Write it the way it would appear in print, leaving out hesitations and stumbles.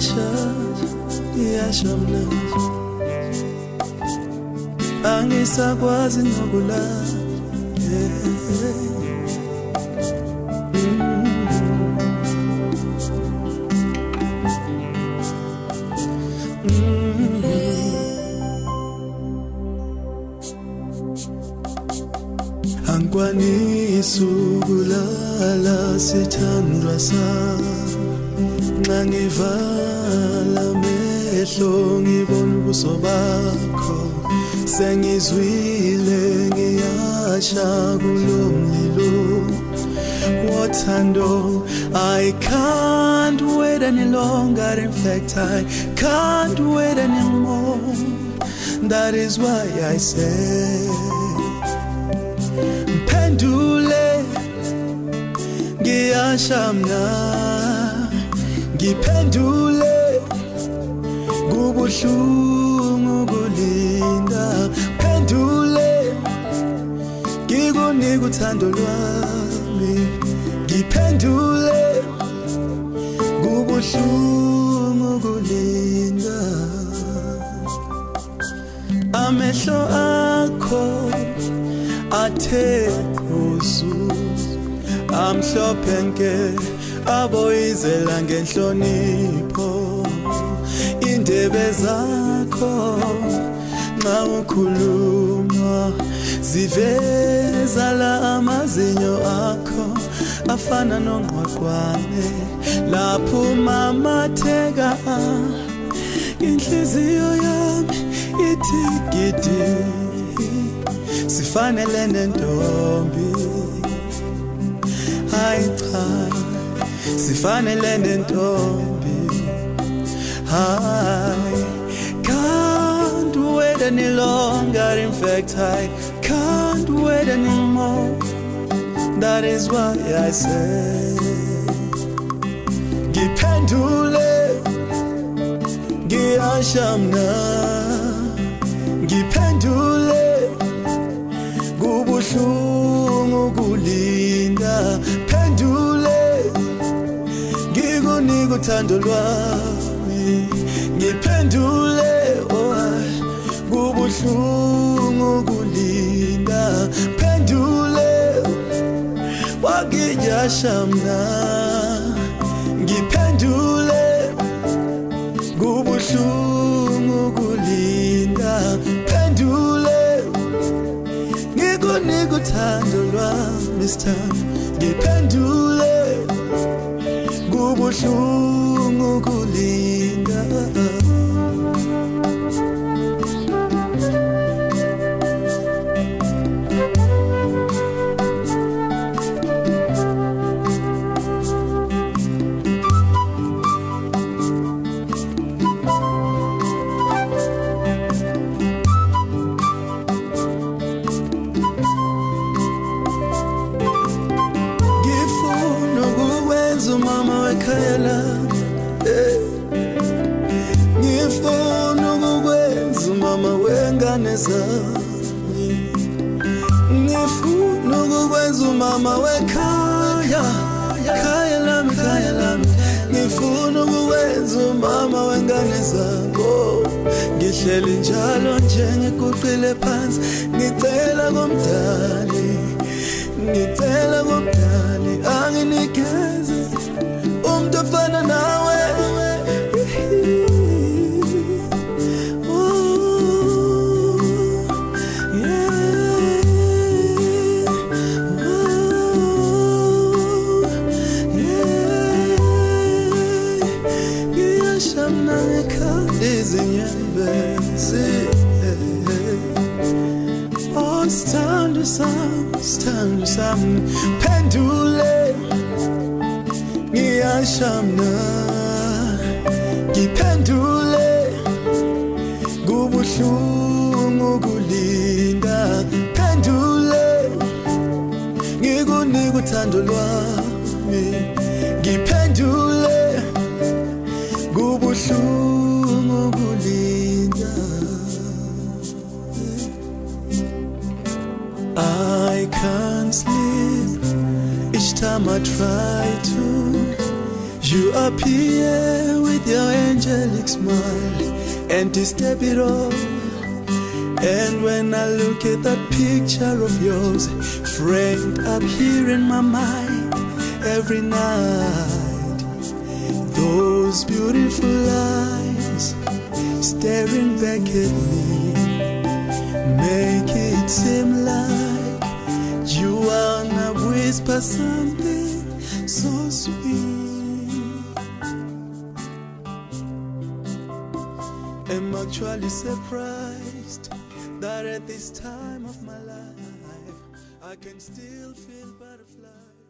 iyasha mna angisakwazi nokulala angikwanisi ukulala sithandwa sami nxa ngivala amehlo ngibona ubuso bakho sengizwile ngiyasha kulomlilo wothando I can't wait any longer, in fact I can't wait anymore. That is why I say Pendule ngiyasha mna ngiphendule kubuhlungu kulinda pendule ngikunika uthando lwami ngiphendule kubuhlungu kulinda amehlo akho athe qhuzu amhlophe nke aboyizela ngenhlonipho indebe zakho nxa ukhuluma ziveza la amazinyo akho afana nongqwaqwane lapho mamatheka inhliziyo yami ithi gidi sifanele nentombi hayi cha sifanele nentombi I can't wait any longer, in fact I can't wait anymore. That is why I say ngiphendule ngiyasha mna ngiphendule kubuhlungu kulinda pendule ngikunika uthando lwami ngiphendule kubuhlungu kulinda pendule wakiyasha mna ngiphendule kubuhlungu kulinda pendule ngikunika uthando lwami ngiphendule kubuhlungu kulinda mama wekhaya lami ngifuna ukukwenza mama wengane zami ngifuna ukukwenza mama wekhaya khaya lami ngifuna ukukwenza mama wengane zami ngihleli njalo nje ngiguqile phansi ngicela kumdali anginikeze umuntu ofana nawe ngiyasha mna ngekhanda izinyembezi stand some pendule ngiyasha mna ngiphendule kubuhlungu kulinda pendule ngikunika uthando lwami ngiphendule kubuhlungu kulinda I can't sleep each time I try to. You appear with your angel. angelic smile and to step it all. And when I look at that picture of yours framed up here in my mind every night, those beautiful eyes staring back at me make it seem like you wanna whisper something so sweet. I'm actually surprised that at this time of my life I can still feel butterflies.